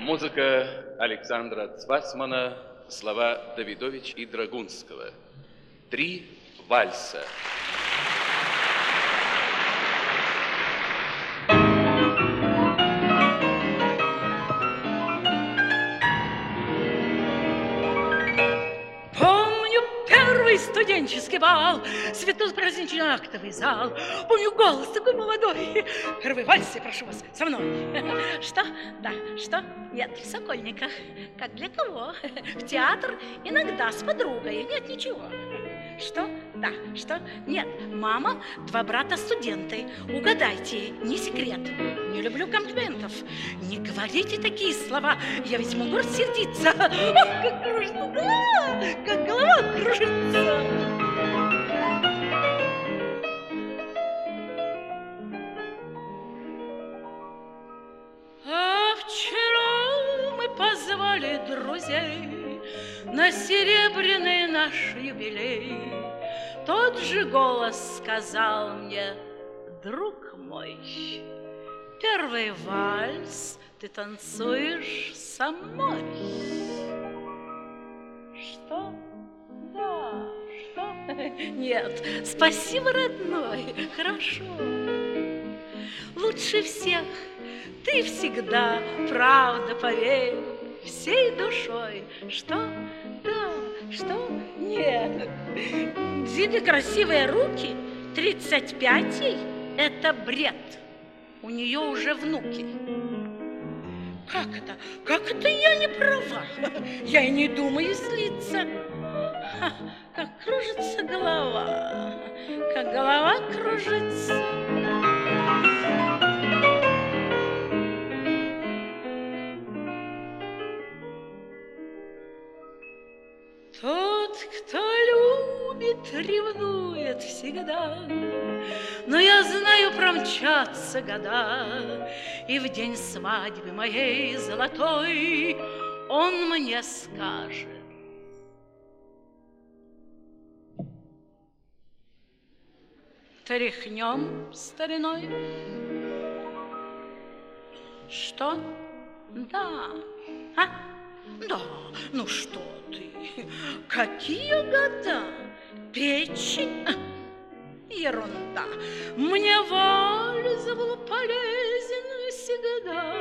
Музыка Александра Цвасмана, слова Давидович и Драгунского. 3 вальса. Студенческий бал, светло-праздничный актовый зал. Помню голос такой молодой. Первый вальс, я прошу вас, со мной. Что? Да, что? Нет, в Сокольниках. Как для кого? В театр иногда с подругой. Нет, ничего. Что? Да, что? Нет, мама, 2 брата студенты. Угадайте, не секрет. Не люблю комплиментов. Не говорите такие слова, я ведь могу рассердиться. Ох, как кружится голова, как голова кружится. А вчера мы позвали друзей на серебряный наш юбилей. Тот же голос сказал мне: друг мой, первый вальс ты танцуешь со мной. Что? Да, что? Нет, спасибо, родной, хорошо. Лучше всех ты всегда, правда, поверь, всей душой. Что? Да, что? Нет. Виды красивые руки, 35 ей – это бред. У нее уже внуки. Как это? Как это я не права? Я и не думаю злиться. Как кружится голова, как голова кружится. Тот, кто любит, ревнует всегда, но я знаю, промчатся года, и в день свадьбы моей золотой он мне скажет: тряхнем стариной. Что? Да. А? Да, ну что ты? Какие года? Печень? Ерунда. Мне вальс был полезен всегда.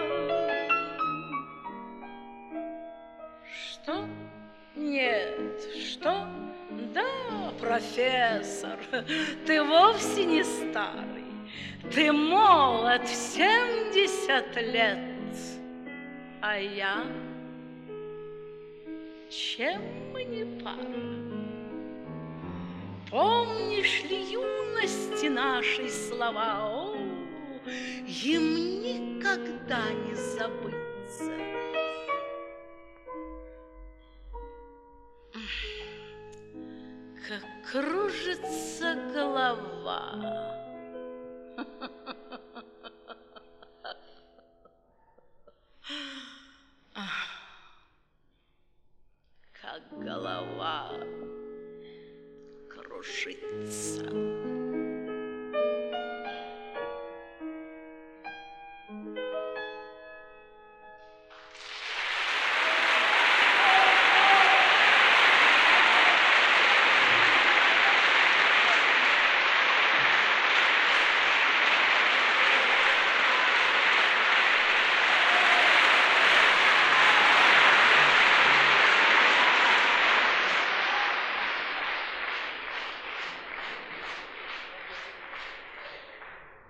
Что? Нет, что? Да, профессор, ты вовсе не старый. Ты молод в 70 лет, а я... Чем мы не пара? Помнишь ли юности нашей слова? О, им никогда не забыться. Как кружится голова. Как голова кружится.